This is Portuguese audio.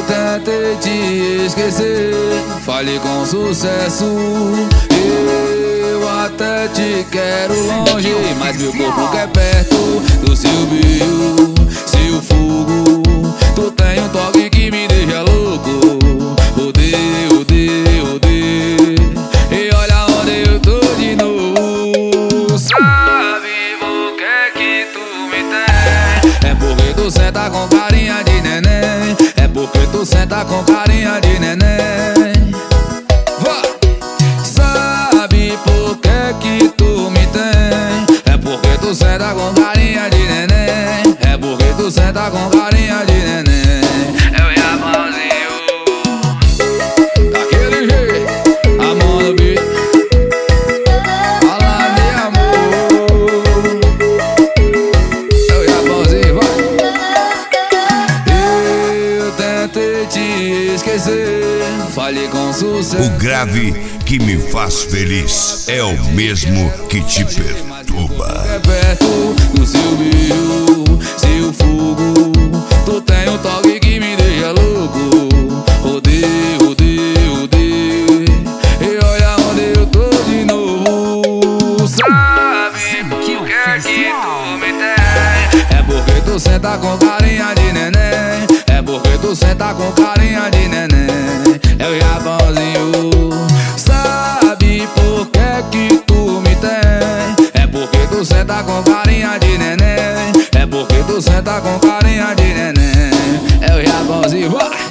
tentei te esquecer, falei com sucesso. Eu até te quero longe, mas meu corpo quer perto do seu brilho, seu fogo. Tu tem um toque que me deixa louco. Odeio, odeio, odeio. E olha onde eu tô de novo. Sabe por que tu me tem? É porque tu senta com carinha de neném. É porque tu senta com carinha de neném. Sabe por que tu me tem? É porque tu senta com carinha de neném. É porque tu senta com carinha de neném. É o Japãozinho, daquele jeito, a mão no beat, falando de amor. É o Japãozinho, vai. Eu tentei te esquecer, falei com sucesso. O grave que me faz feliz é o mesmo que te perturba. É perto do seu brilho, seu fogo. Tu tem um toque que me deixa louco. Odeio, odeio, odeio. E olha onde eu tô de novo. Sabe por que tu me tem? É porque tu senta com carinha de neném. É porque tu senta com carinha de neném. É o Japãozinho. Sabe por que tu me tem? É porque tu senta com carinha de neném. É porque tu senta com carinha de neném. É o Japãozinho.